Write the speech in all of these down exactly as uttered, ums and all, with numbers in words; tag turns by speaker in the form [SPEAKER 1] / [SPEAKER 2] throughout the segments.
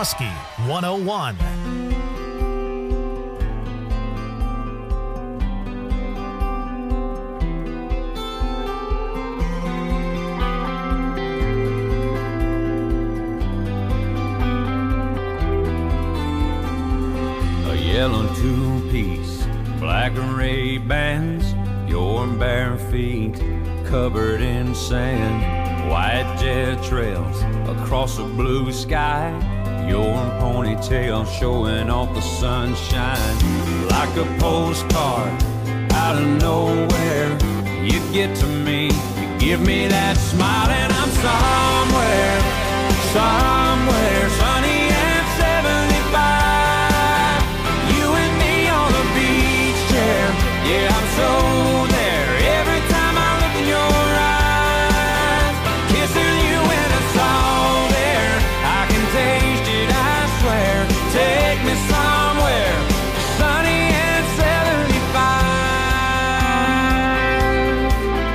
[SPEAKER 1] Husky one oh one.
[SPEAKER 2] A yellow two-piece, black Ray-Bans, your bare feet covered in sand, white jet trails across a blue sky, your ponytail showing off the sunshine. Like a postcard out of nowhere, you get to me, you give me that smile, and I'm somewhere, somewhere sunny and seventy-five. You and me on the beach chair, yeah, I'm so there. Every time I look in your eyes, kissing you and it's all there. I can taste it, I swear. Take me somewhere sunny and seventy-five.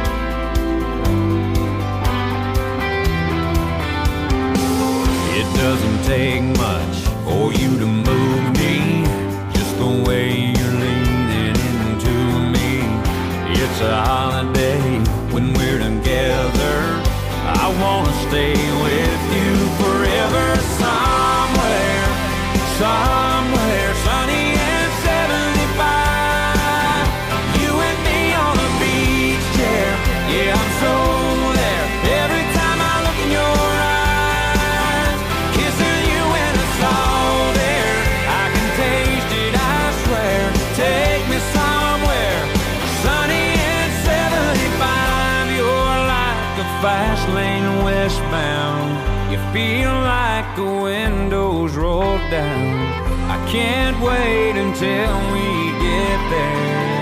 [SPEAKER 2] It doesn't take much for you to move me, just the way you're leaning into me. It's a holiday when we're together. I wanna stay with you forever. Somewhere, somewhere sunny and seventy-five. You and me on a beach chair, yeah, I'm so there. Every time I look in your eyes, kissing you and it's all there. I can taste it, I swear. Take me somewhere sunny and seventy-five. You're like a fast lane westbound. You feel like the windows roll down. I can't wait until we get there.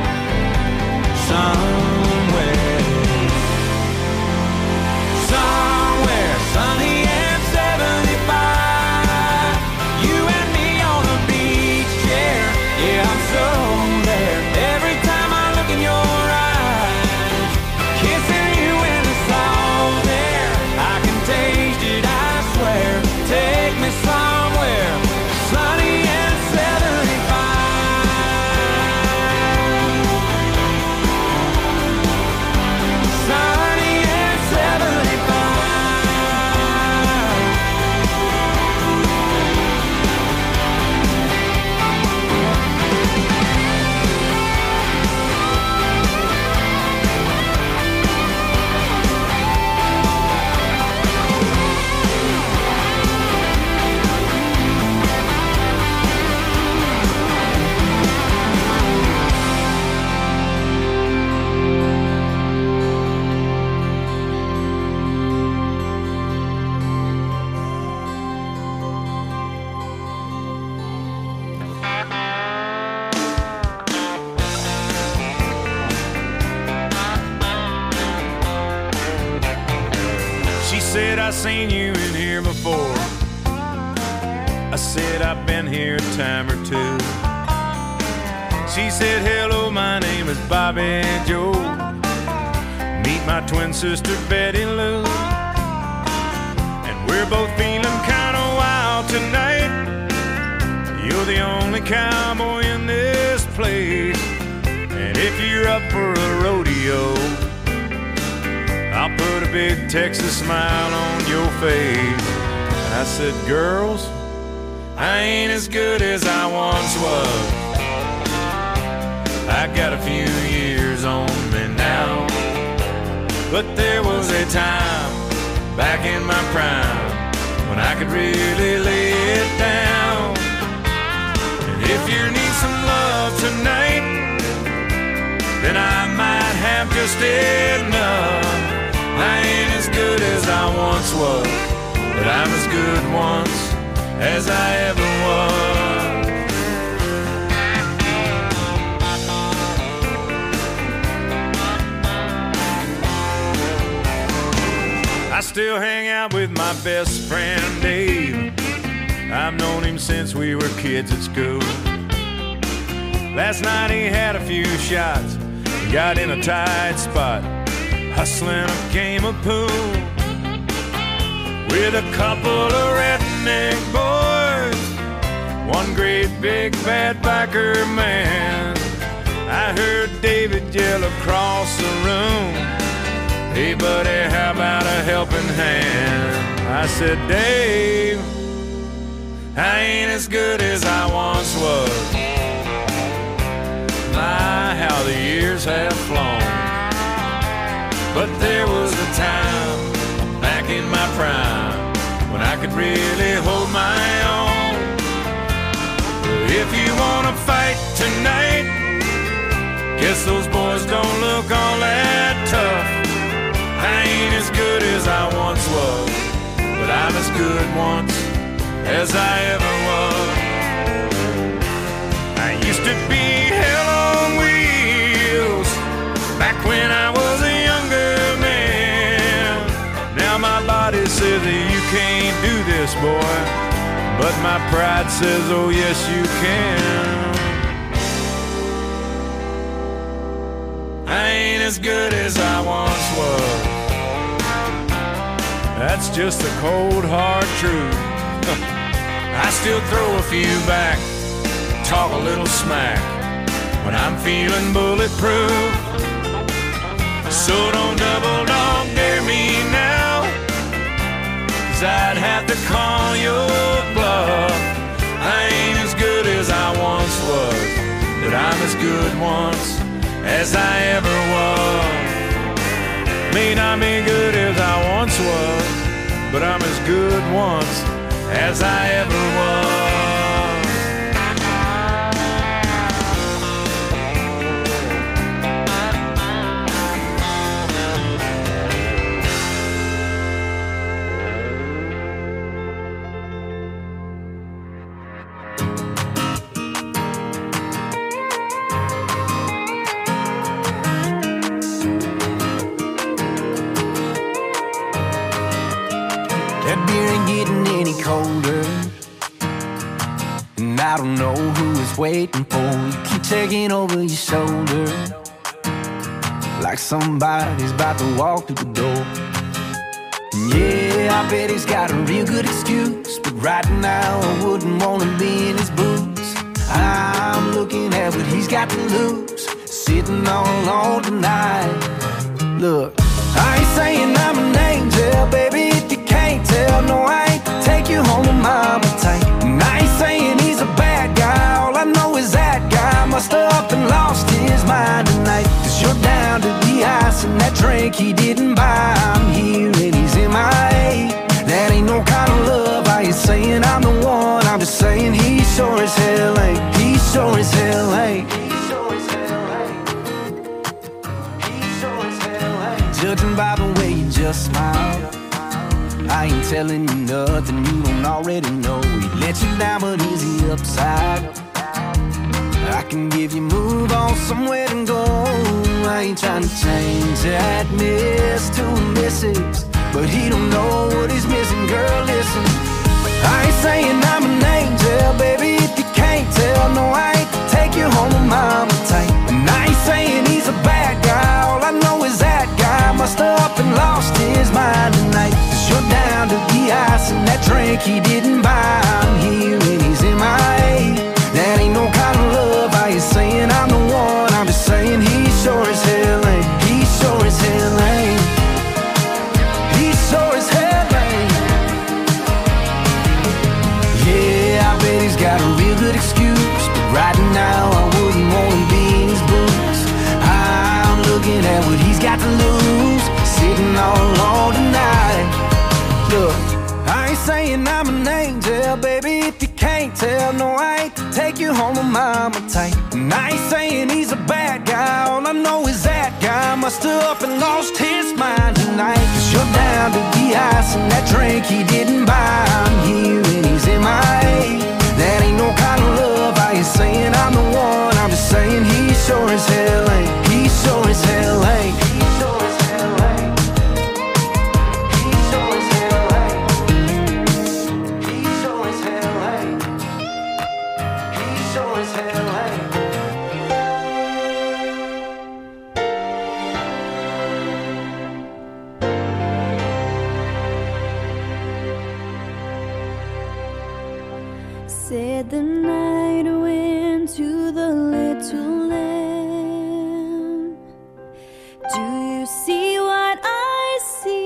[SPEAKER 2] Somewhere, somewhere sunny and seventy-five. You and me on a beach chair, yeah, I'm so there. Every time I look in your eyes, kissing you and it's all there. I can taste it, I swear. Take me somewhere sunny and seventy-five. Sunny and seventy-five.
[SPEAKER 3] She said, I seen you in here before. I said, I've been here a time or two. She said, hello, my name is Bobby Joe. Meet my twin sister, Betty Lou. And we're both feeling kinda wild tonight. You're the only cowboy in this place. And if you're up for a rodeo, I'll put a big Texas smile on your face. I said, girls, I ain't as good as I once was. I got a few years on me now, but there was a time back in my prime when I could really lay it down. And if you need some love tonight, then I might have just enough. I ain't as good as I once was, but I'm as good once as I ever was. I still hang out with my best friend Dave. I've known him since we were kids at school. Last night he had a few shots, got in a tight spot, hustling a game of pool. with a couple of redneck boys, one great big bad biker man. I heard David yell across the room, "Hey buddy, how about a helping hand?" I said, "Dave, I ain't as good as I once was. My, how the years have flown. But there was a time back in my prime when I could really hold my own. If you wanna fight tonight, guess those boys don't look all that tough. I ain't as good as I once was, but I'm as good once as I ever was. I used to be hell on wheels back when I was a younger man. Now my body says that you can't do this, boy, but my pride says, oh yes you can. I ain't as good as I once was. That's just the cold hard truth. I still throw a few back, talk a little smack when I'm feeling bulletproof. So don't double dog dare me now, 'cause I'd have to call your bluff. I ain't as good as I once was, but I'm as good once as I ever was. May not be good as I once was, but I'm as good once as I ever was.
[SPEAKER 1] That beer ain't getting any colder, and I don't know who is waiting for. You keep checking over your shoulder like somebody's about to walk through the door. And yeah, I bet he's got a real good excuse, but right now I wouldn't want to be in his boots. I'm looking at what he's got to lose, sitting all alone tonight. Look, I ain't saying I'm an angel, baby, if you can't tell. No, I ain't take you home to mama tight. And I ain't saying he's a bad guy, all I know is that guy must have up and lost his mind tonight. 'Cause you're down to the ice and that drink he didn't buy. I'm here and he's in my A. That ain't no kind of love, I ain't saying I'm the one, I'm just saying he sure as hell ain't. He sure as hell ain't. Judging by the way you just smile, I ain't telling you nothing you don't already know. He let you down, but is he upside? I can give you move on somewhere to go. I ain't trying to change that miss to a missus, but he don't know what he's missing. Girl, listen, I ain't saying I'm an angel, baby, if you can't tell. No, I ain't take you home to mama tight. And I ain't saying he's a bad guy, all I know is that guy must have up and lost his mind tonight. 'Cause you're down to the ice and that drink he didn't buy. I'm here and he's in my A. That ain't no kind of love, I ain't saying I'm the one, I'm just saying he sure as hell ain't. He sure as hell ain't. He sure as hell ain't. Yeah, I bet he's got a real good excuse, but right now I wouldn't want to be in his boots. I'm looking at what he's got to lose, sitting all alone tonight. Look, I ain't saying I'm an angel, baby, if you can't tell. No, I ain't take you home to mama tight. And I ain't saying he's a bad guy, all I know is that guy must have up and lost his mind tonight. 'Cause you're down to the ice and that drink he didn't buy. I'm here and he's in my A. That ain't no kind of love, I ain't saying I'm the one, I'm just saying he sure as hell ain't. He sure as hell ain't. He sure as hell ain't. He sure as hell ain't. He sure as hell ain't. He sure as hell ain't.
[SPEAKER 4] Said the night went to the little lamb. Do you see what I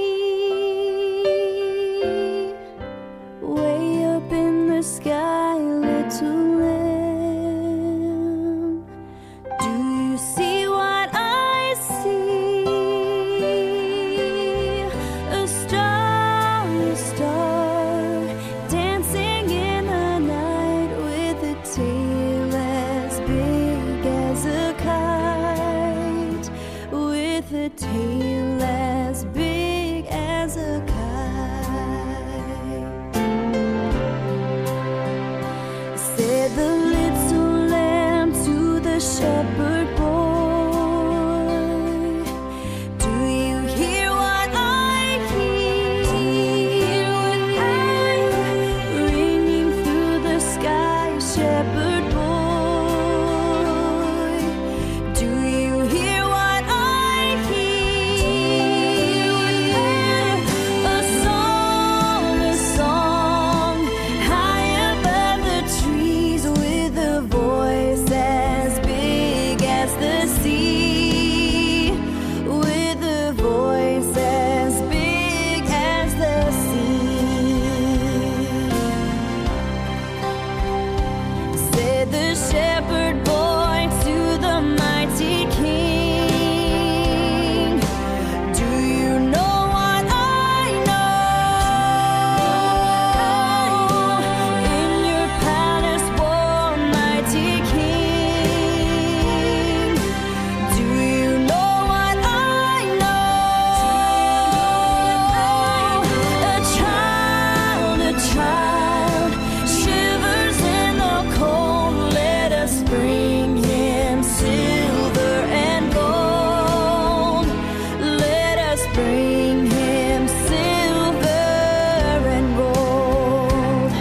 [SPEAKER 4] see? Way up in the sky, little lamb. Do you see what I see? A star, a star, dancing in the night with a tail as big as a kite, with a tail as big as a kite. Said the little lamb to the shepherd boy, do you hear what I hear? Ringing through the sky, shepherd boy, do you hear what I hear? A song, a song, high above the trees, with a voice as big as the sea, with a voice as big as the sea. Said the shepherd boy to the mighty king, do you know what I know? In your palace, war, mighty king, do you know what I know? A child, a child, shivers in the cold. Let us bring him silver and gold. Let us bring him silver and gold.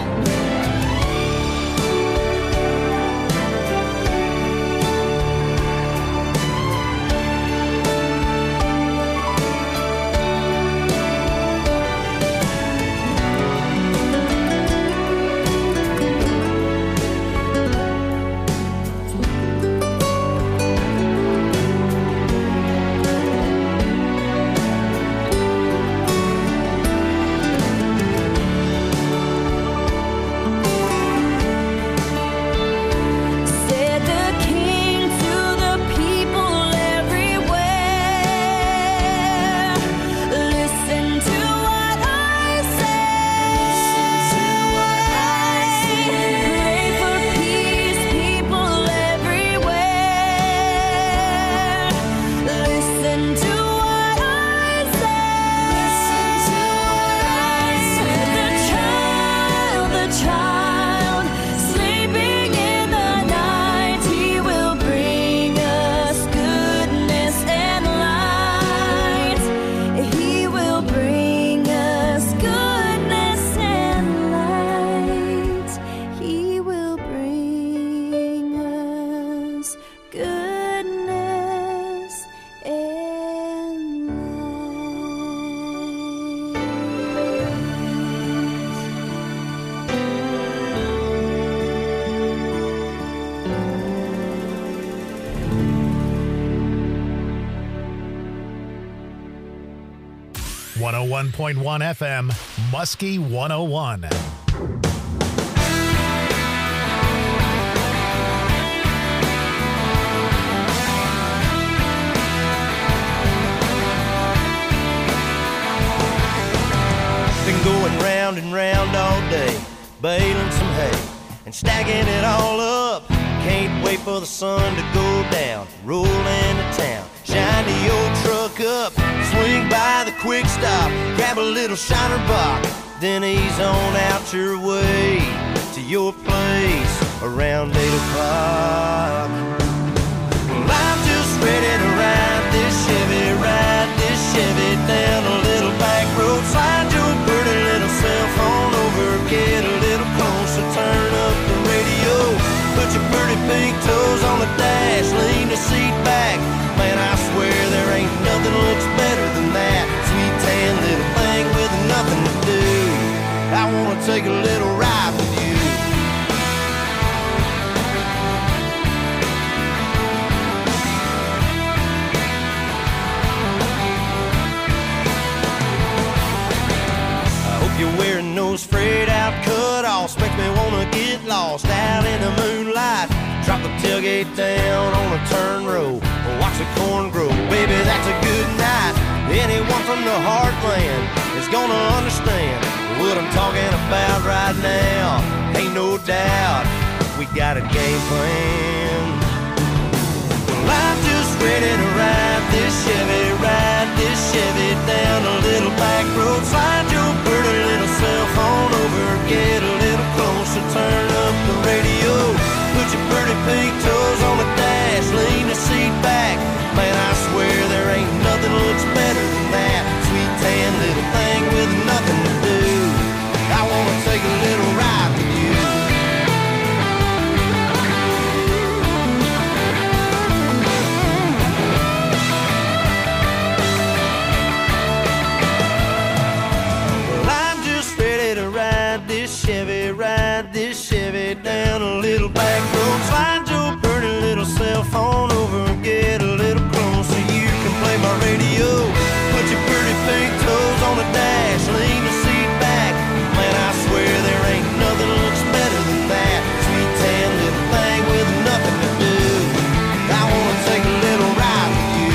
[SPEAKER 4] Said the king to the people everywhere, listen to what I say. Pray for peace, people everywhere. Listen to what I say. The child, the child, sleeping in the night, he will bring us goodness and light. He will bring us goodness and light. He will bring us goodness and light.
[SPEAKER 5] one oh one point one F M, Muskie one oh one.
[SPEAKER 6] Been going round and round all day, baling some hay and stacking it all up. Can't wait for the sun to go down, roll into town, shine the old truck up, swing by the quick stop, grab a little shiner box, then ease on out your way to your place around eight o'clock. Well, I'm just ready to ride this Chevy, ride this Chevy down a little back road, slide your pretty little cell phone over, get a little closer, turn up the radio, put your pretty pink toes on the dash, lean the seat back. Man, I swear there ain't nothing looks better than that sweet tan little thing with nothing to do. I wanna take a little ride with you. those frayed out cut-offs makes me wanna get lost out in the moonlight. Drop the tailgate down on a turn row, watch the corn grow. Baby, that's a good night. Anyone from the heartland is gonna understand what I'm talking about right now. Ain't no doubt we got a game plan. Well, I'm just ready to ride this Chevy, ride this Chevy down a little back road. Slide your pretty little cell phone over, get a little closer, turn up the radio. Put your pretty pink toes on the dash, lean the seat back. Man, I swear there ain't nothing looks better than that sweet tan little thing with nothing to do. I wanna take a little ride with you. Well, I'm just ready to ride this Chevy, ride this Chevy down a little back road. Slide your pretty little cell phone over and get a little closer. You can play my radio. Put your pretty pink toes on the dash, lean the seat back. Man, I swear there ain't nothing looks better than that sweet tan little thing with nothing to do. I wanna take a little ride with you.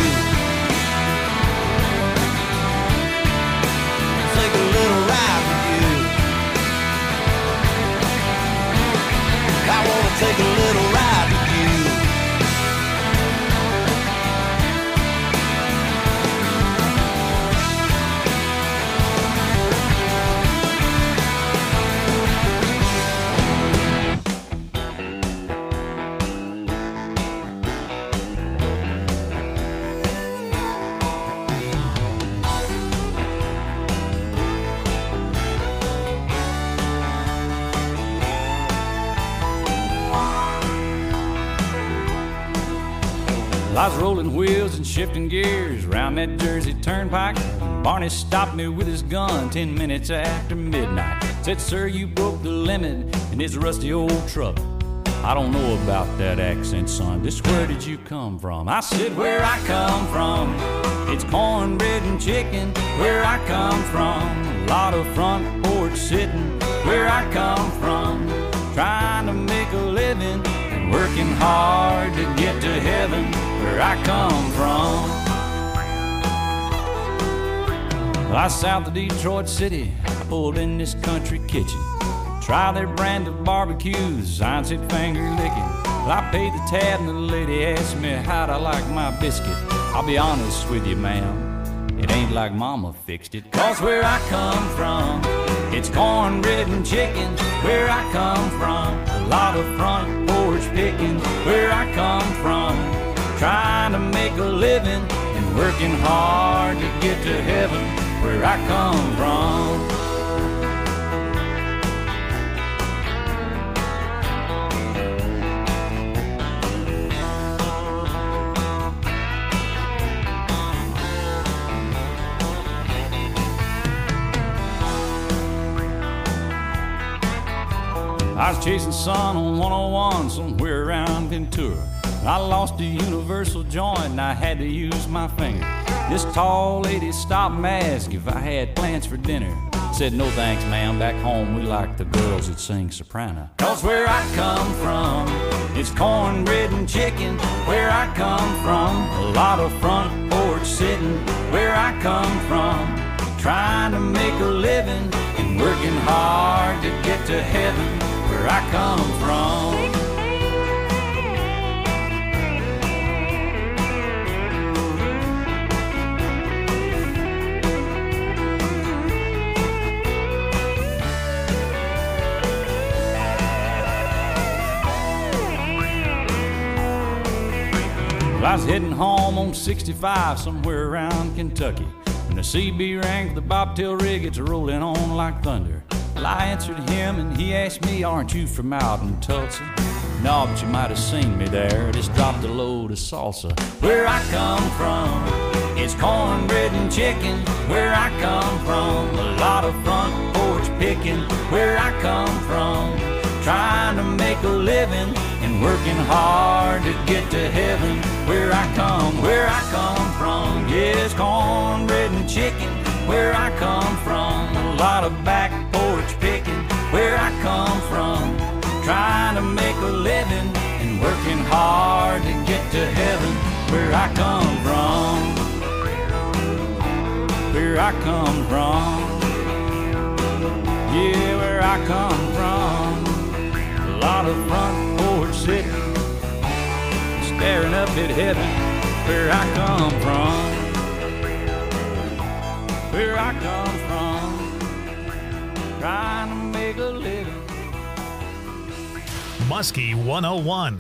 [SPEAKER 6] Take a little ride with you. I wanna take a little ride with you.
[SPEAKER 7] I was rolling wheels and shifting gears round that Jersey turnpike. Barney stopped me with his gun ten minutes after midnight. Said, sir, you broke the limit in this rusty old truck. I don't know about that accent, son. Just where did you come from? I said, where I come from, it's cornbread and chicken. Where I come from, a lot of front porch sitting. Where I come from, trying to make a living and working hard to get to heaven. Where I come from, well, I south of Detroit City. I pulled in this country kitchen, try their brand of barbecues. I said finger licking. Well, I paid the tab and the lady asked me how'd I like my biscuit. I'll be honest with you, ma'am, it ain't like mama fixed it. Cause where I come from, it's cornbread and chicken. Where I come from, a lot of front porch picking. Where I come from, trying to make a living and working hard to get to heaven. Where I come from. I was chasing sun on one oh one somewhere around Ventura. I lost a universal joint and I had to use my finger. This tall lady stopped and asked if I had plans for dinner. Said, no thanks, ma'am, back home we like the girls that sing soprano. Cause where I come from, it's cornbread and chicken. Where I come from, a lot of front porch sitting. Where I come from, trying to make a living and working hard to get to heaven. Where I come from. I was heading home on sixty-five somewhere around Kentucky when the C B rang for the bobtail rig. It's rolling on like thunder. Well, I answered him and he asked me, aren't you from out in Tulsa? No, but you might have seen me there. Just dropped a load of salsa. Where I come from, it's cornbread and chicken. Where I come from, a lot of front porch picking. Where I come from, trying to make a living and working hard to get to heaven. Where I come, where I come from, yes, cornbread and chicken. Where I come from, a lot of back porch picking. make a living and working hard to get to heaven. Where I come from, where I come from, yeah, where I come from. A lot of front porch sitting, staring up at heaven. Where I come from, where I come from, trying to make a living.
[SPEAKER 5] Muskie one oh one.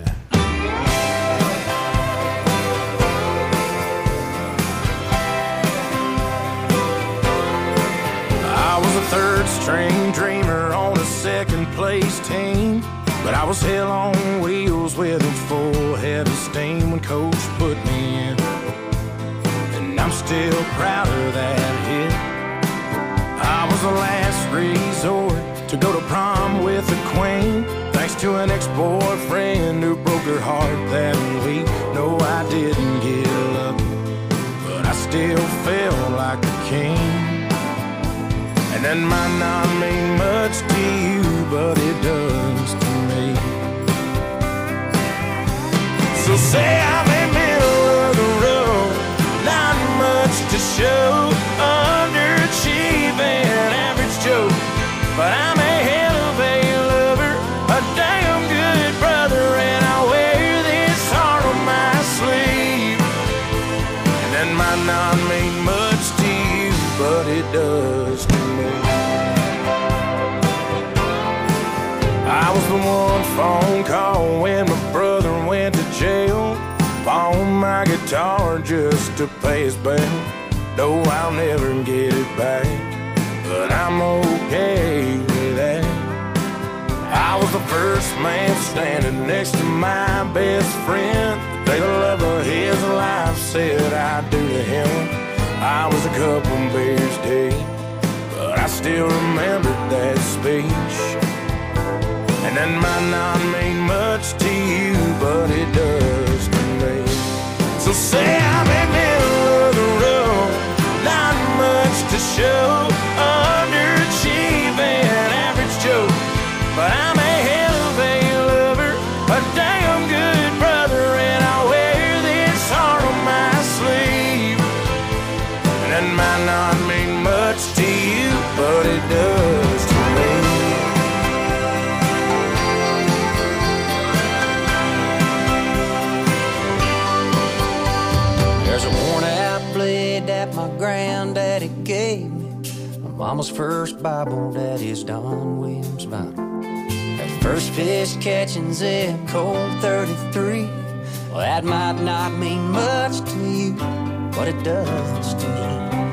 [SPEAKER 3] I was a third string dreamer on a second place team, but I was hell on wheels with a full head of steam when coach put me in, and I'm still proud of that hit. I was the last resort to go to prom with a queen, thanks to an ex-boyfriend who broke her heart that week. No, I didn't get lucky, but I still felt like a king. And that might not mean much to you, but it does to me. So say I'm in the middle of the road, not much to show, underachieving, average Joe, but I'm a hell of a lover, a damn good brother, and I wear this heart on my sleeve. And that might not mean much to you, but it does to me. I was the one phone call when my brother went to jail, pawned my guitar just to pay his bail. No, I'll never get it back, but I'm okay with that. I was the first man standing next to my best friend, the day the love of his life said I'd do to him. I was a couple beers deep, but I still remembered that speech. And that might not mean much to you, but it does to me. So say I'm in the middle of the road, not much to show, underachieving, average Joe, but I'm a hell of a lover, a damn good brother, and I wear this heart on my sleeve. And that might not mean much to you, but it does to me.
[SPEAKER 8] There's a worn out blade that my granddaddy gave me, my mama's first Bible, daddy's Don Williams Bible. That first fish catching Zeb Colt thirty-three, well, that might not mean much to you, but it does to me.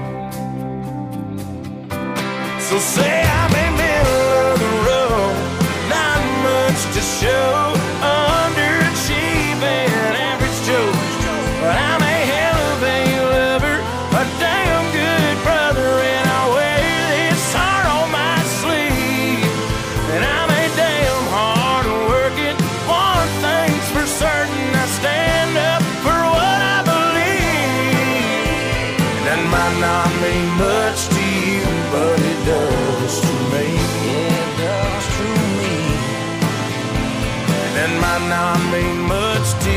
[SPEAKER 3] So say I'm in the middle of the road, not much to show, underachieving, average Joe, but I'm a hell of a lover, a damn good brother, and I wear this heart on my sleeve. And I'm a damn hard working, one thing's for certain, I stand up for what I believe. And that might not mean much to you, but it does to me.
[SPEAKER 8] Yeah, it does to me.
[SPEAKER 3] And that might not mean much to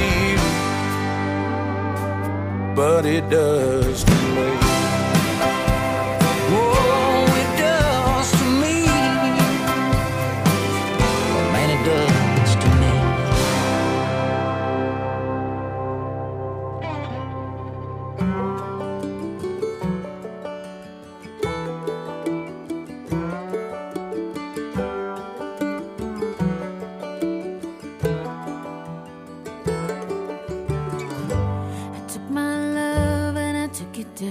[SPEAKER 3] you, but it does to me.
[SPEAKER 8] Whoa, it does to me. Oh, man, it does to me.
[SPEAKER 4] I took my love and I took it to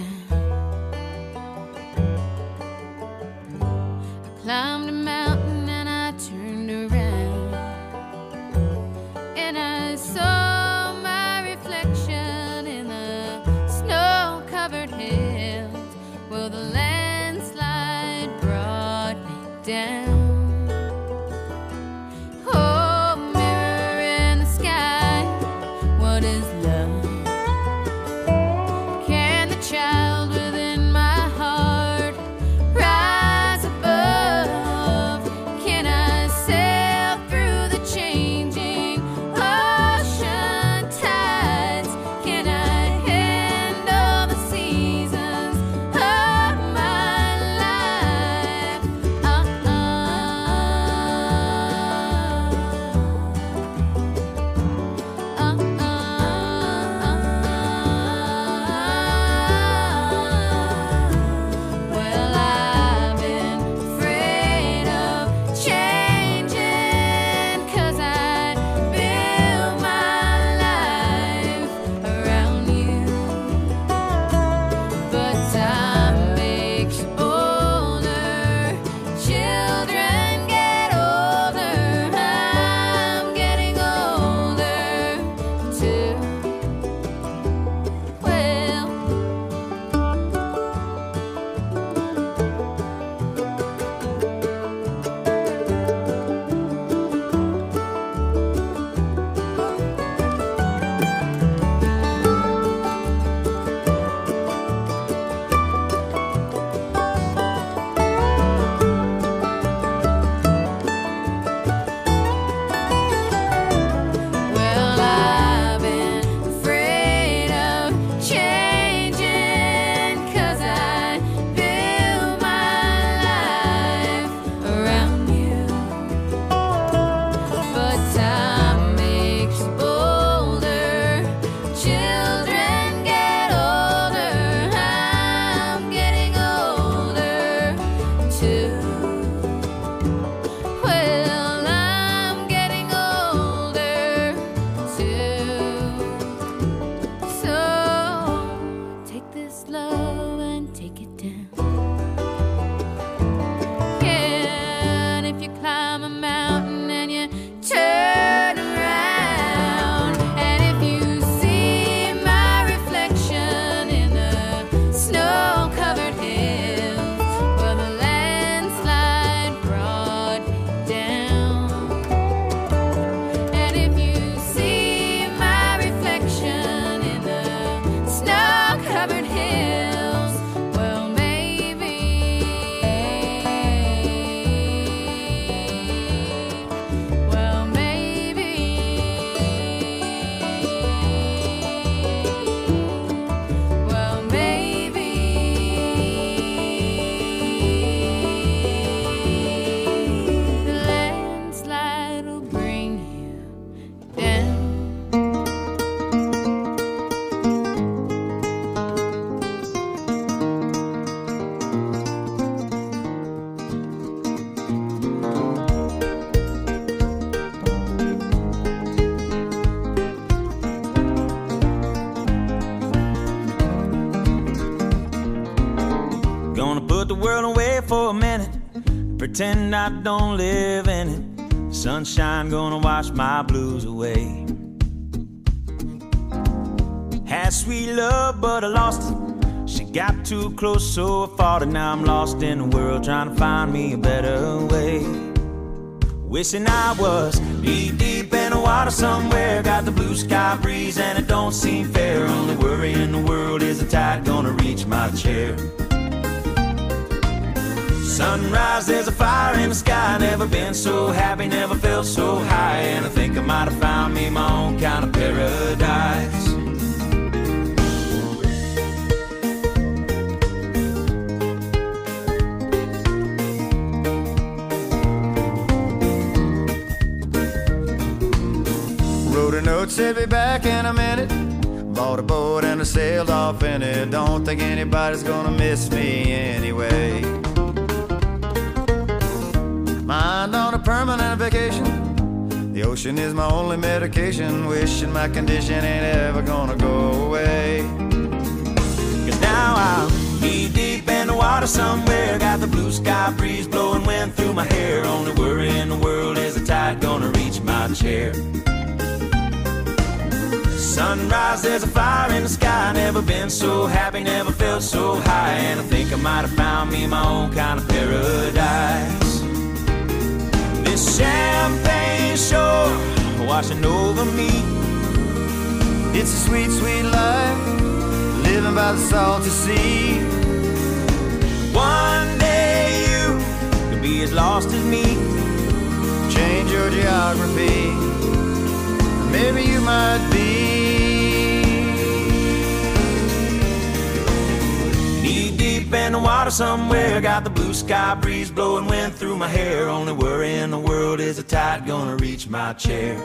[SPEAKER 2] Gonna put the world away for a minute, pretend I don't live in it. Sunshine gonna wash my blues away. Had sweet love, but I lost it. She got too close, so I fought it. Now I'm lost in the world, trying to find me a better way. Wishing I was deep, deep in the water somewhere. Got the blue sky breeze and it don't seem fair. Only worry in the world is the tide gonna reach my chair. Sunrise, there's a fire in the sky. Never been so happy, never felt so high. And I think I might have found me my own kind of paradise.
[SPEAKER 9] Wrote a note, said be back in a minute. Bought a boat and I sailed off in it. Don't think anybody's gonna miss me anyway. Mind on a permanent vacation. The ocean is my only medication. Wishing my condition ain't ever gonna go away.
[SPEAKER 2] Cause now I'm knee deep in the water somewhere. Got the blue sky breeze blowing wind through my hair. Only worry in the world is the tide gonna reach my chair. Sunrise, there's a fire in the sky. Never been so happy, never felt so high. And I think I might have found me my own kind of paradise. This champagne shore washing over me.
[SPEAKER 9] It's a sweet, sweet life, living by the salty sea.
[SPEAKER 2] One day you could be as lost as me.
[SPEAKER 9] Change your geography, maybe you might be.
[SPEAKER 2] Knee deep in the water somewhere. Got the blue sky breeze blowing wind through my hair. Only worry in the world is the tide gonna reach my chair.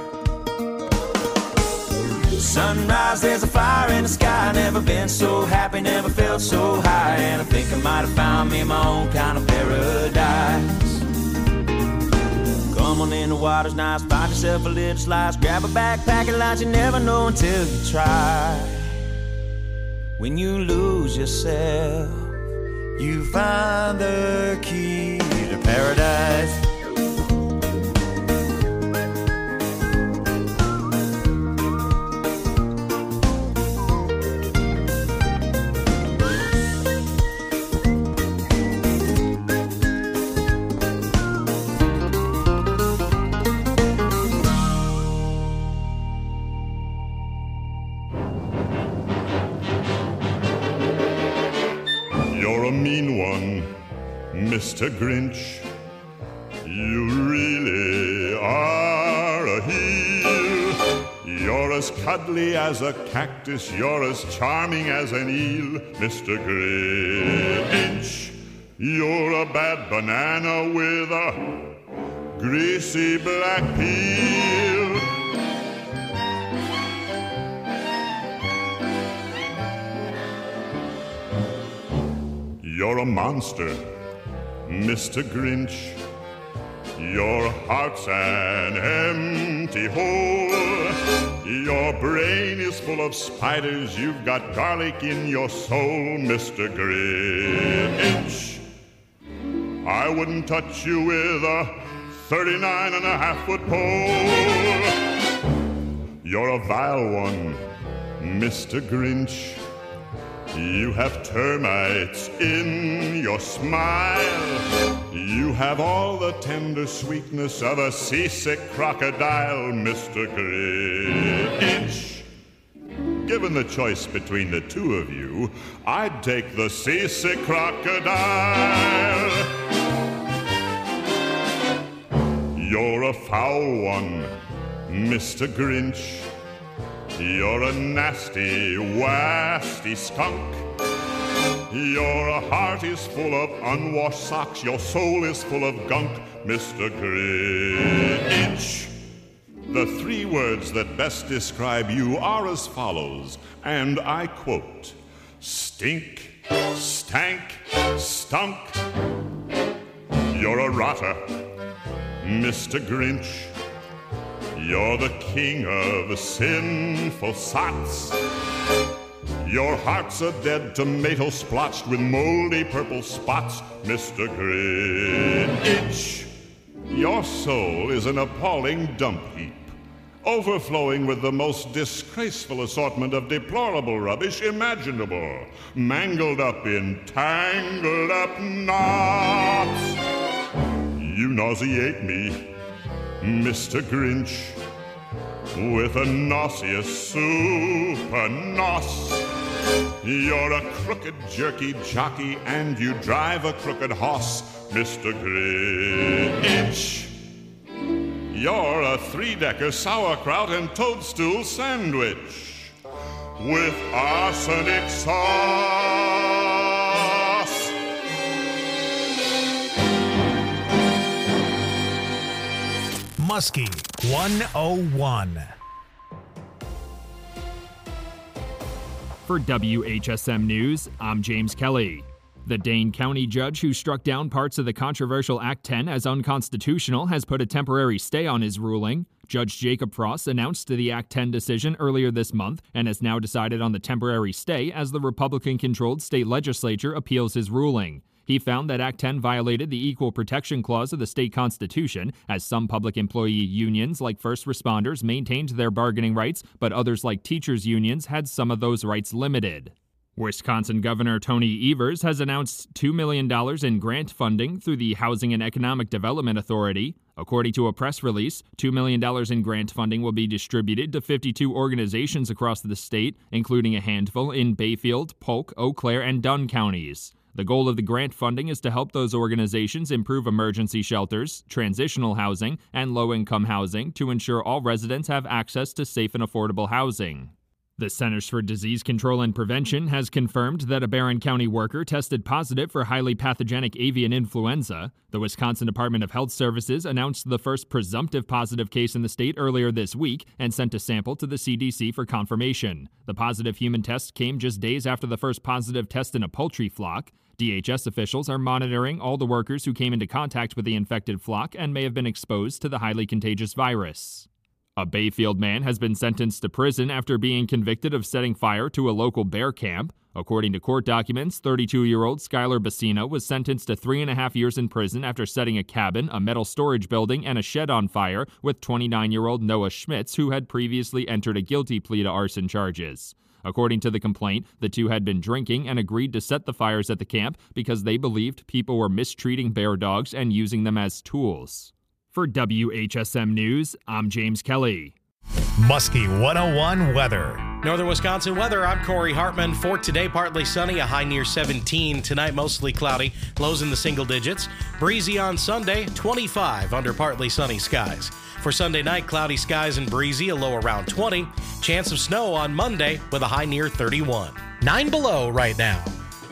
[SPEAKER 2] Sunrise, there's a fire in the sky. Never been so happy, never felt so high. And I think I might have found me my own kind of paradise. Come on in, the water's nice. Find yourself a little slice. Grab a backpack and lunch. You never know until you try. When you lose yourself,
[SPEAKER 9] you find the key to paradise.
[SPEAKER 10] Mister Grinch, you really are a heel. You're as cuddly as a cactus, you're as charming as an eel, Mister Grinch. You're a bad banana with a greasy black peel. You're a monster, Mister Grinch. Your heart's an empty hole. Your brain is full of spiders. You've got garlic in your soul, Mister Grinch. I wouldn't touch you with a thirty-nine and a half foot pole. You're a vile one, Mister Grinch. You have termites in your smile. You have all the tender sweetness of a seasick crocodile, Mister Grinch. Given the choice between the two of you, I'd take the seasick crocodile. You're a foul one, Mister Grinch. You're a nasty, wasty skunk. Your heart is full of unwashed socks. Your soul is full of gunk, Mister Grinch. The three words that best describe you are as follows, and I quote: stink, stank, stunk. You're a rotter, Mister Grinch. You're the king of sinful sots. Your heart's a dead tomato splotched with moldy purple spots, Mister Grinch. Your soul is an appalling dump heap, overflowing with the most disgraceful assortment of deplorable rubbish imaginable, mangled up in tangled up knots. You nauseate me, Mister Grinch, with a nauseous super nos. You're a crooked jerky jockey and you drive a crooked hoss, Mister Grinch. You're a three-decker sauerkraut and toadstool sandwich with arsenic sauce.
[SPEAKER 5] Muskie one oh one.
[SPEAKER 11] For W H S M News, I'm James Kelly. The Dane County judge who struck down parts of the controversial Act ten as unconstitutional has put a temporary stay on his ruling. Judge Jacob Frost announced the Act ten decision earlier this month and has now decided on the temporary stay as the Republican-controlled state legislature appeals his ruling. He found that Act ten violated the Equal Protection Clause of the state constitution, as some public employee unions like first responders maintained their bargaining rights, but others like teachers' unions had some of those rights limited. Wisconsin Governor Tony Evers has announced two million dollars in grant funding through the Housing and Economic Development Authority. According to a press release, two million dollars in grant funding will be distributed to fifty-two organizations across the state, including a handful in Bayfield, Polk, Eau Claire, and Dunn counties. The goal of the grant funding is to help those organizations improve emergency shelters, transitional housing, and low-income housing to ensure all residents have access to safe and affordable housing. The Centers for Disease Control and Prevention has confirmed that a Barron County worker tested positive for highly pathogenic avian influenza. The Wisconsin Department of Health Services announced the first presumptive positive case in the state earlier this week and sent a sample to the C D C for confirmation. The positive human test came just days after the first positive test in a poultry flock. D H S officials are monitoring all the workers who came into contact with the infected flock and may have been exposed to the highly contagious virus. A Bayfield man has been sentenced to prison after being convicted of setting fire to a local bear camp. According to court documents, thirty-two-year-old Skylar Bassino was sentenced to three and a half years in prison after setting a cabin, a metal storage building, and a shed on fire with twenty-nine-year-old Noah Schmitz, who had previously entered a guilty plea to arson charges. According to the complaint, the two had been drinking and agreed to set the fires at the camp because they believed people were mistreating bear dogs and using them as tools. For W H S M News, I'm James Kelly.
[SPEAKER 5] Muskie one oh one weather.
[SPEAKER 12] Northern Wisconsin weather, I'm Corey Hartman. For today, partly sunny, a high near seventeen. Tonight, mostly cloudy, lows in the single digits. Breezy on Sunday, twenty-five under partly sunny skies. For Sunday night, cloudy skies and breezy, a low around twenty. Chance of snow on Monday with a high near thirty-one. Nine below right now.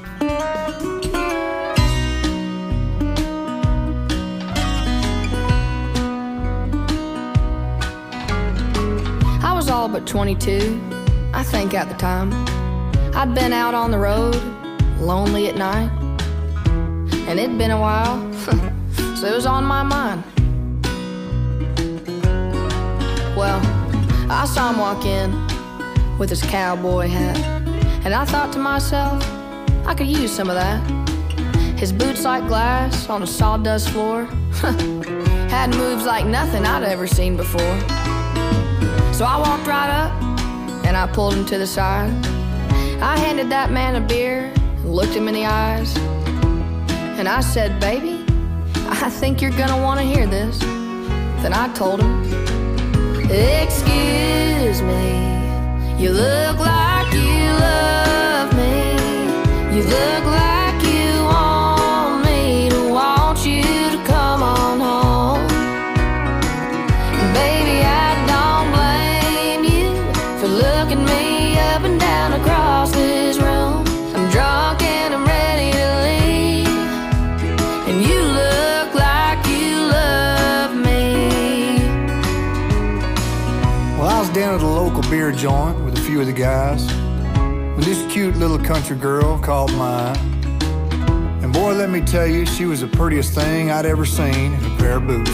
[SPEAKER 13] I was all but twenty-two, I think at the time. I'd been out on the road, lonely at night. And it'd been a while, so it was on my mind. Well, I saw him walk in with his cowboy hat, and I thought to myself, I could use some of that. His boots like glass on a sawdust floor had moves like nothing I'd ever seen before. So I walked right up, and I pulled him to the side. I handed that man a beer, and looked him in the eyes. And I said, baby, I think you're gonna wanna hear this. Then I told him, excuse me, you look like you love me. You look like you want me to want you to come on home. Baby, I don't blame you for looking me up and down across this room. I'm drunk and I'm ready to leave, and you look like you love me.
[SPEAKER 14] Well, I was down at a local beer joint with a few of the guys when this cute little country girl caught my eye. And boy, let me tell you, she was the prettiest thing I'd ever seen in a pair of boots.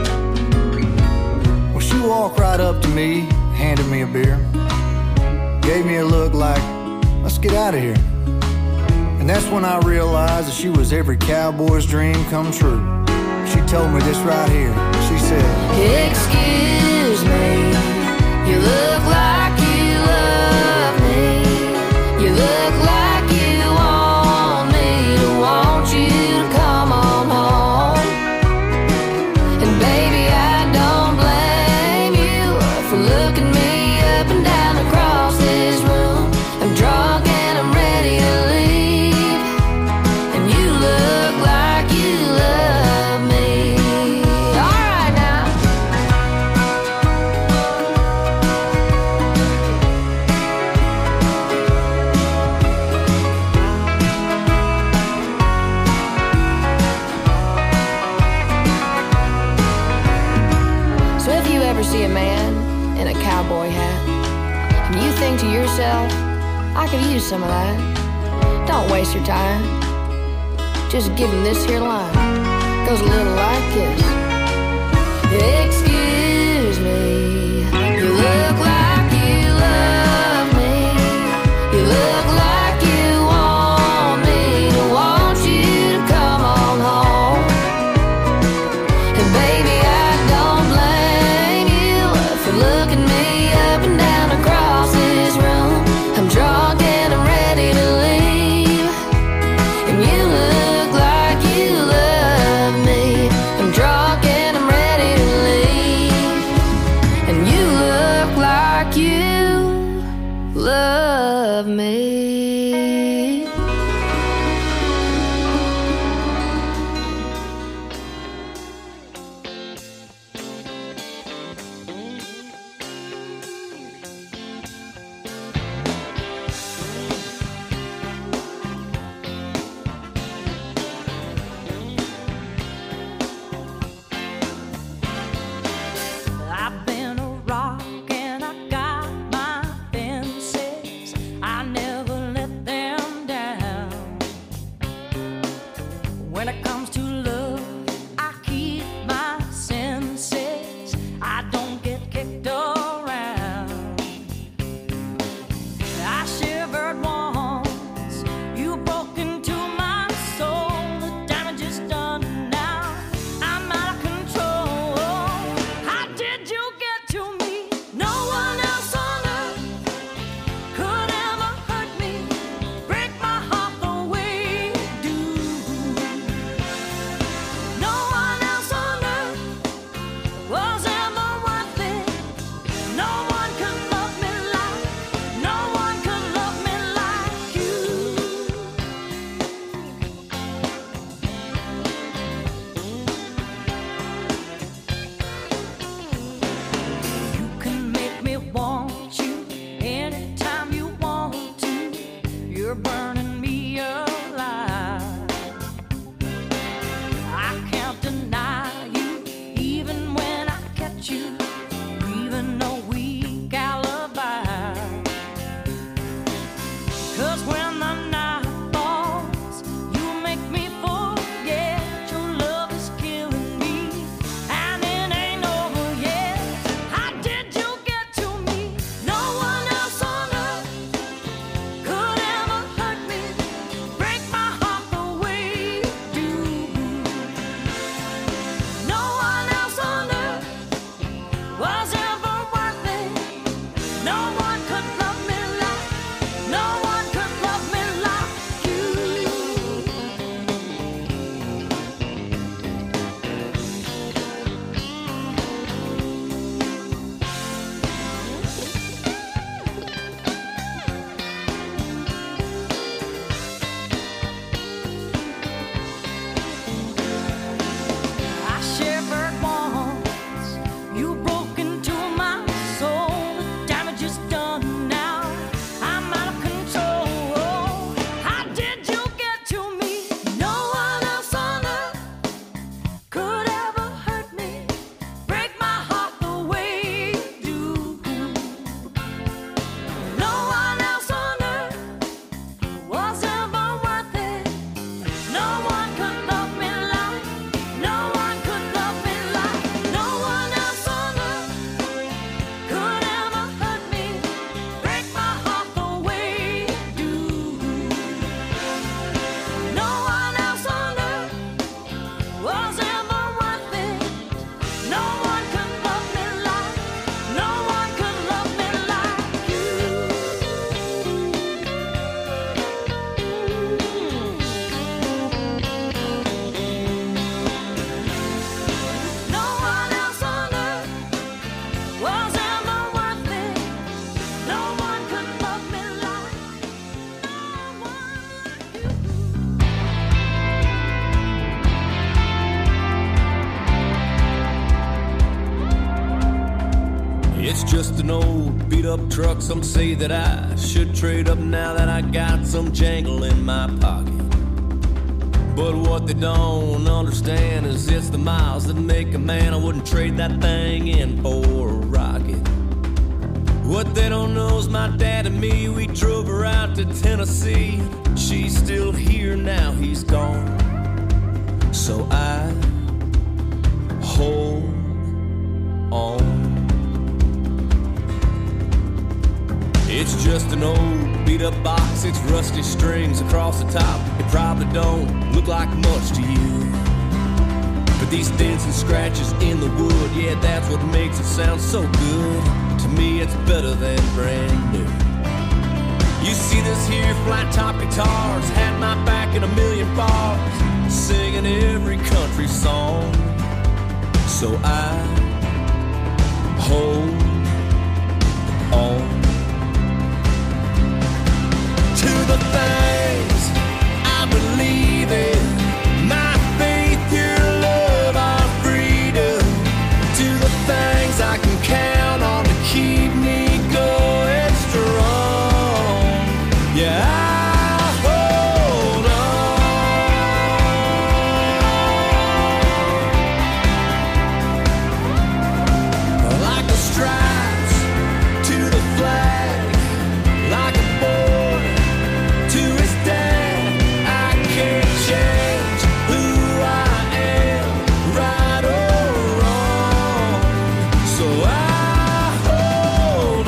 [SPEAKER 14] Well, she walked right up to me, handed me a beer, gave me a look like, let's get out of here. And that's when I realized that she was every cowboy's dream come true. She told me this right here. She said,
[SPEAKER 13] excuse me, you look like you love me. You look like you want me to want you to come on home. And baby, I don't blame you for looking me up and down across this room. I'm drunk and I'm ready to leave, and you look like you love me. All right now. So if you ever see a man in a cowboy hat and you think to yourself, I could use some of that, don't waste your time. Just give him this here line. Goes a little like this. Excuse me, you look like you love me. You look like you want me to want you to come on home. And baby, I don't blame you for looking me up and down across this room. I'm drunk and I'm ready to leave, and you look like you love me. I'm drunk and I'm ready to leave, and you look like you love me.
[SPEAKER 2] I've been a rock and I got my fences. I never let them down. When it comes to love, I keep my senses. I don't get kicked around. I shivered once, you broke into my soul. The damage is done now, I'm out of control. How did you get to me? No one else on earth could ever hurt me, break my heart the way you do.
[SPEAKER 15] an old beat up truck. Some say that I should trade up now that I got some jangle in my pocket. But what they don't understand is it's the miles that make a man. I wouldn't trade that thing in for a rocket. What they don't know is my dad and me, we drove her out to Tennessee. She's still here now, he's gone. So I hold on. It's just an old beat up box, it's rusty strings across the top. It probably don't look like much to you, but these dents and scratches in the wood, yeah, that's what makes it sound so good. To me it's better than brand new. You see this here flat top guitars had my back in a million bars, singing every country song. So I hold on to the things I believe in, my faith, your love, our freedom, to the things I can count on to keep me going strong. Yeah, I hold on like the stripes to the flag, like a boy to his dad. I can't change who I am, right or wrong. So I hold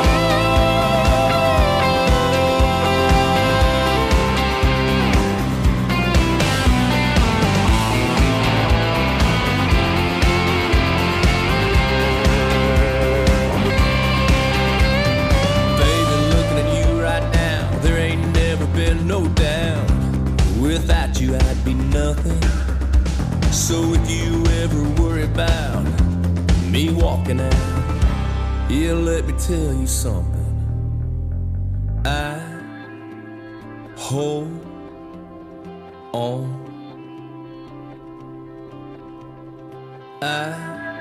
[SPEAKER 15] Baby, looking at you right now, there ain't never been no doubt. Without you I'd be nothing. So if you ever worry about me walking out, yeah, let me tell you something. I hold on. I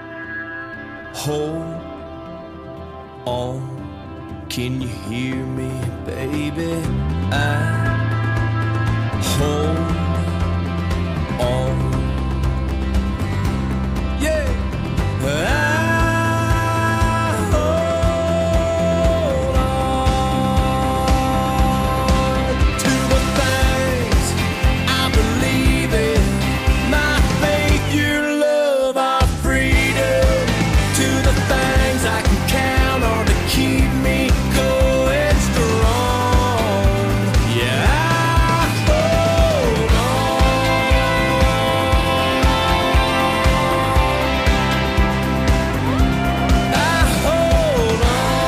[SPEAKER 15] hold on. Can you hear me, baby? I hold on. Yeah, I hold on to the things I believe in, my faith, your love, our freedom, to the things I can count on to keep me going strong. Yeah, I hold on. I hold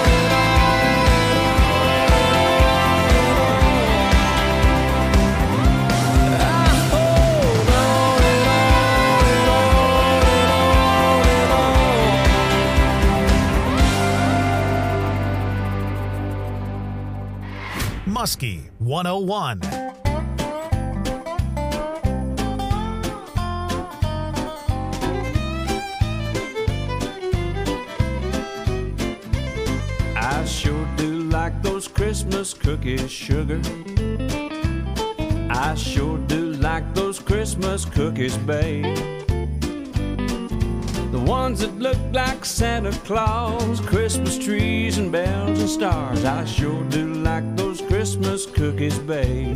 [SPEAKER 5] Muskie one oh one.
[SPEAKER 7] I sure do like those Christmas cookies, sugar. I sure do like those Christmas cookies, babe. The ones that look like Santa Claus, Christmas trees and bells and stars. I sure do like those Christmas cookies, babe.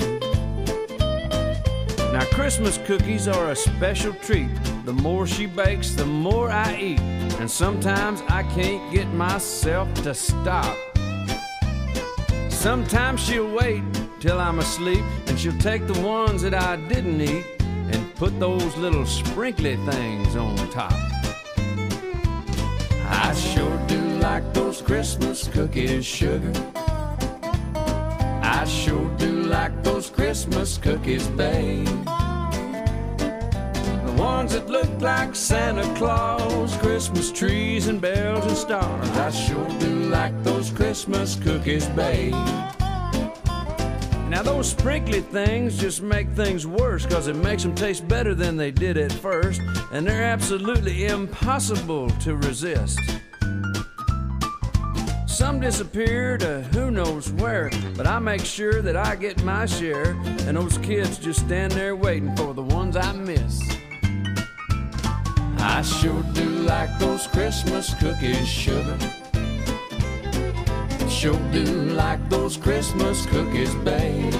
[SPEAKER 7] Now Christmas cookies are a special treat. The more she bakes, the more I eat. And sometimes I can't get myself to stop. Sometimes she'll wait till I'm asleep, and she'll take the ones that I didn't eat and put those little sprinkly things on top. I sure do like those Christmas cookies, sugar. I sure do like those Christmas cookies, babe. The ones that look like Santa Claus, Christmas trees and bells and stars. I sure do like those Christmas cookies, babe. Now those sprinkly things just make things worse, 'cause it makes them taste better than they did at first, and they're absolutely impossible to resist.
[SPEAKER 16] Some disappear to who knows where, but I make sure that I get my share, and those kids just stand there waiting for the ones I miss. I sure do like those Christmas cookies, sugar. Sure do like those Christmas cookies, babe.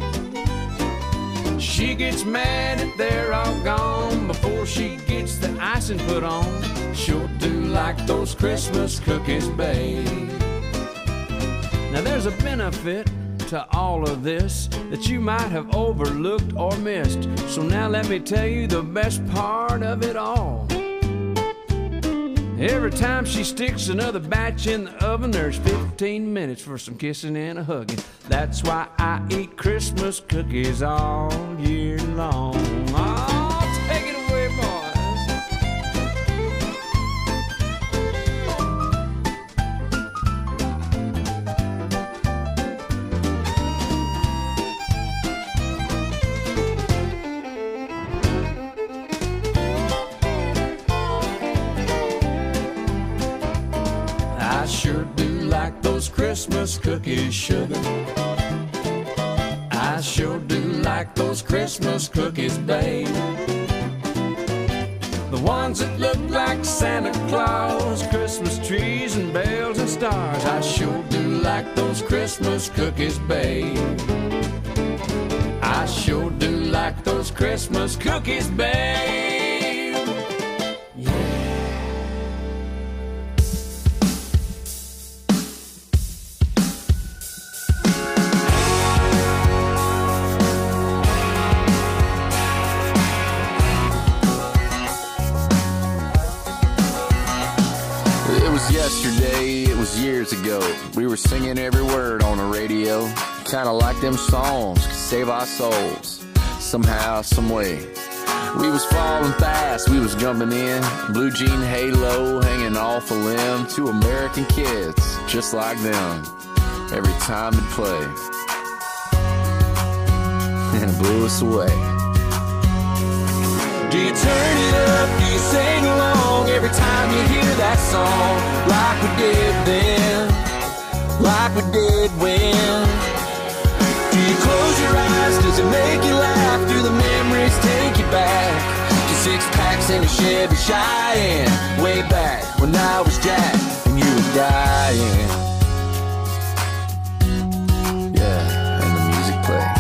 [SPEAKER 16] She gets mad if they're all gone before she gets the icing put on. Sure do like those Christmas cookies, babe. Now there's a benefit to all of this that you might have overlooked or missed. So now let me tell you the best part of it all. Every time she sticks another batch in the oven, there's fifteen minutes for some kissing and a hugging. That's why I eat Christmas cookies all year long. Oh, take it away, boys. I sure do like those Christmas cookies, sugar. I sure do like those Christmas cookies, babe. The ones that look like Santa Claus, Christmas trees and bells and stars. I sure do like those Christmas cookies, babe. I sure do like those Christmas cookies, babe.
[SPEAKER 17] Yesterday, it was years ago. We were singing every word on the radio. Kinda like them songs could save our souls. Somehow, some way. We was falling fast, we was jumping in. Blue jean halo hanging off a limb. Two American kids, just like them. Every time it played. And it blew us away.
[SPEAKER 2] Do you turn it up? Do you sing along every time you hear that song? Like we did then, like we did when. Do you close your eyes? Does it make you laugh? Do the memories take you back to six packs in a Chevy Cheyenne? Way back when I was Jack and you were dying.
[SPEAKER 17] Yeah, and the music played.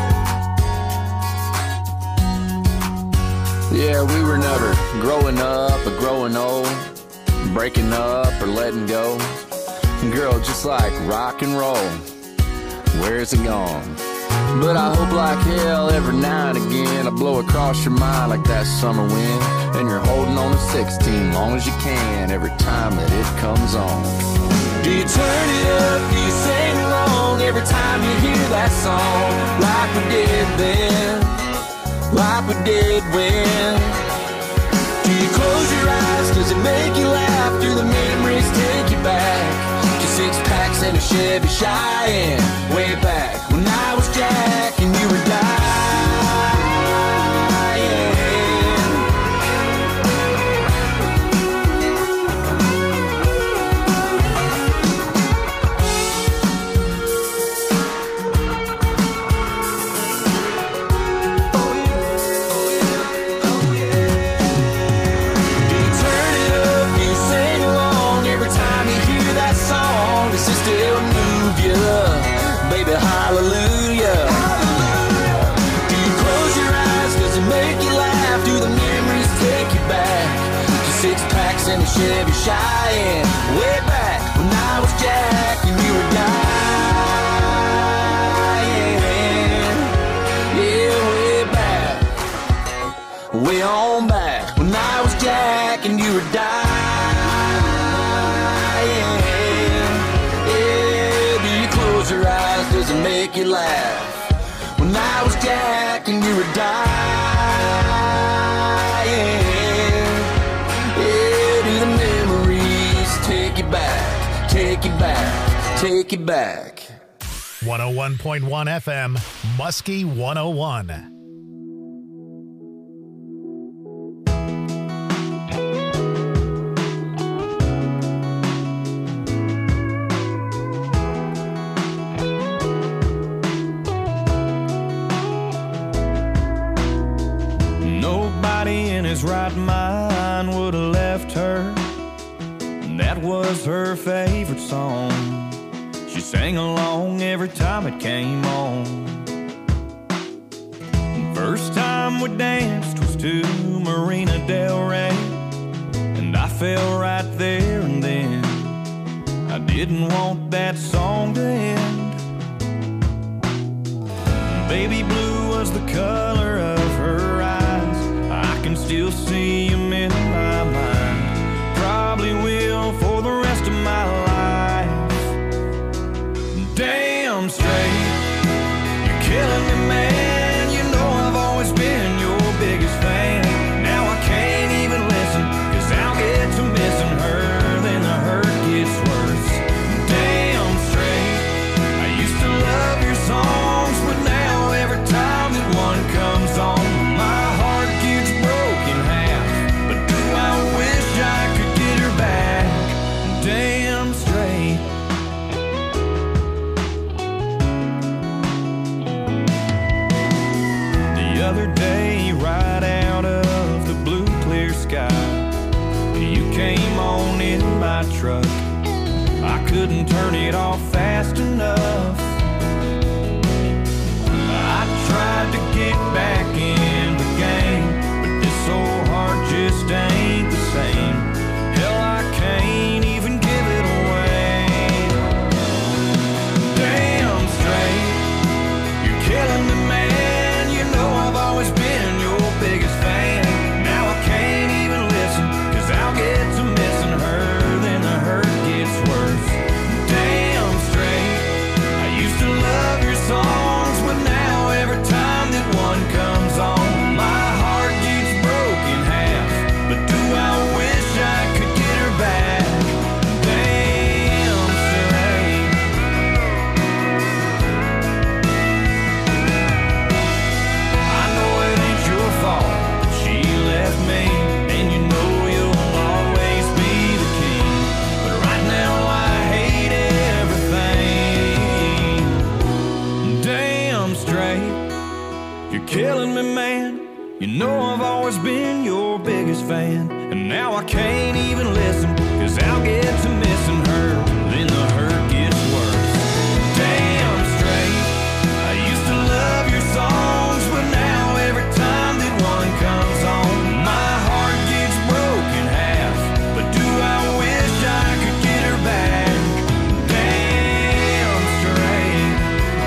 [SPEAKER 17] Yeah, we were never growing up or growing old, breaking up or letting go. Girl, just like rock and roll, where's it gone? But I hope like hell every now and again I blow across your mind like that summer wind, and you're holding on to sixteen long as you can every time that it comes on.
[SPEAKER 2] Do you turn it up? Do you sing along every time you hear that song? Like we did then, like we did when. Do you close your eyes? Does it make you laugh? Do the memories take you back to six packs and a Chevy Cheyenne? Way back when I was Jack and you were dying. Does it still move you? Baby, hallelujah. Do you close your eyes? Does it make you laugh? Do the memories take you back to six packs and a Chevy Cheyenne? Way back when I was Jack and you were dying. Yeah, way back, way on back when I was Jack and you were dying. Close your eyes, does it make you laugh? When I was Jack and you were dying. Yeah, do the memories take you back, take you back, take you back.
[SPEAKER 5] one oh one point one F M, Muskie one oh one.
[SPEAKER 18] his right mind would have left her. And that was her favorite song. She sang along every time it came on. First time we danced was to Marina Del Rey, and I fell right there and then. I didn't want that song to end. Baby blue was the color of her eyes. I can still see them in my mind. Probably will for the rest of my life. Damn straight, you're killing me, man. You know I've always been your biggest fan. Now I can't even listen, cause I'll get to missing her, then the hurt gets worse. Damn straight, I used to love your songs, but now every time that one comes on, my heart gets broken in half. But do I wish I could get her back? Damn straight. The other day, right out of the blue clear sky, you came on in my truck. I couldn't turn it off fast enough. I tried to get back in the game, but this old heart just ain't the same. Hell, I can't even give it away. Damn straight, you're killing me, man. You know I've always been your biggest fan. Now I can't even listen, cause I'll get to missing her, then the hurt gets worse. Damn straight, I used to love your songs, but now every time that one comes on, my heart gets broken in half. But do I wish I could get her back? Damn straight. I know it ain't your fault that she left me, and you know you'll always be the king. But right now I hate everything. Damn straight, you're killing me, man. You know I've always been your biggest fan, and now I can't even listen, cause I'll get to missing her, then the hurt gets worse. Damn straight, I used to love your songs, but now every time that one comes on, my heart gets broken in half. But do I wish I could get her back? Damn straight.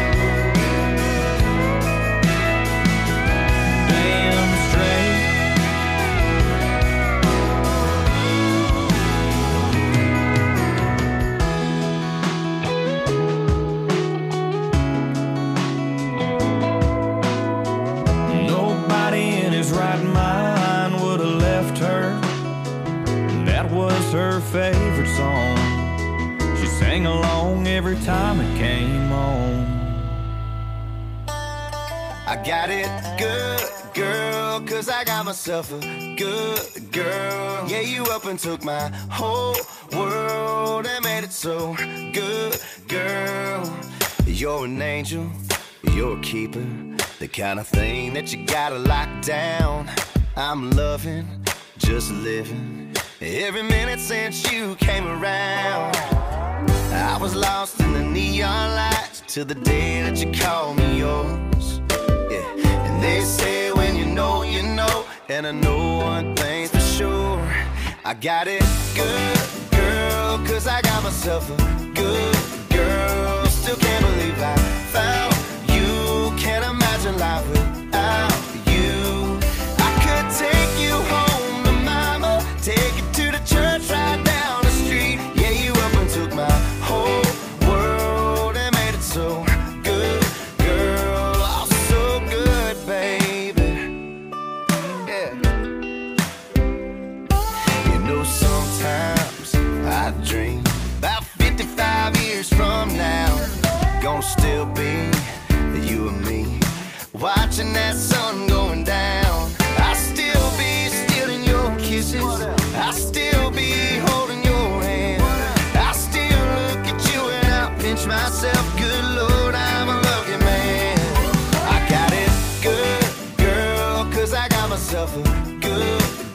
[SPEAKER 18] Damn straight. Nobody in his right mind would have left her. That was her favorite song. She sang along every time it came on.
[SPEAKER 9] I got it good, girl, cause I got myself a good girl. Yeah, you up and took my whole world and made it so good, girl. You're an angel, you're a keeper, the kind of thing that you gotta lock down. I'm loving, just living, every minute since you came around. I was lost in the neon lights till the day that you called me yours. Yeah, and they say when you know, you know, and I know one thing's for sure. I got it good, girl, cause I got myself a good girl. Still can't believe I found you, can't imagine life without you. I could take you home to mama, take you to the church right down the street. Yeah, you up and took my whole world and made it so good, girl. Oh, so good, baby. Yeah. You know, sometimes I dream about fifty-five years from now, gonna still be you and me, watching that sun going down. I'll still be stealing your kisses, I'll still be holding your hand, I'll still look at you and I'll pinch myself. Good Lord, I'm a lucky man. I got it good, girl, cause I got myself a good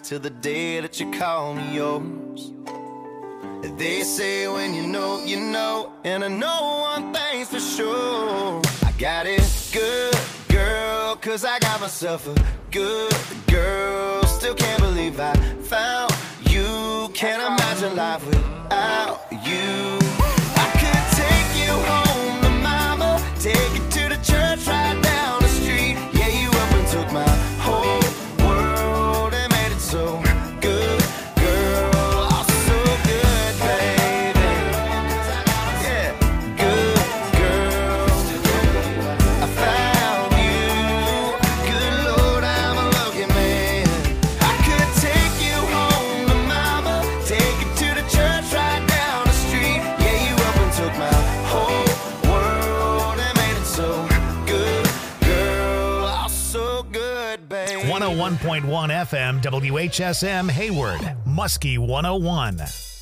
[SPEAKER 9] till the day that you call me yours. They say when you know, you know, and I know one thing's for sure. I got it good, girl, cause I got myself a good girl. Still can't believe I found you. Can't imagine life without you. I could take you home to mama, take you to the church right down the street. Yeah, you up and took my whole world and made it so good, girl. Oh, so good, baby. Yeah, good girl. I found you. Good Lord, I'm a lucky man. I could take you home to mama, take you to the church right down the street. Yeah, you up and took my whole world and made it so good, girl. Oh, so good, baby.
[SPEAKER 5] one oh one point one F M, W H S M, Hayward, Muskie one oh one.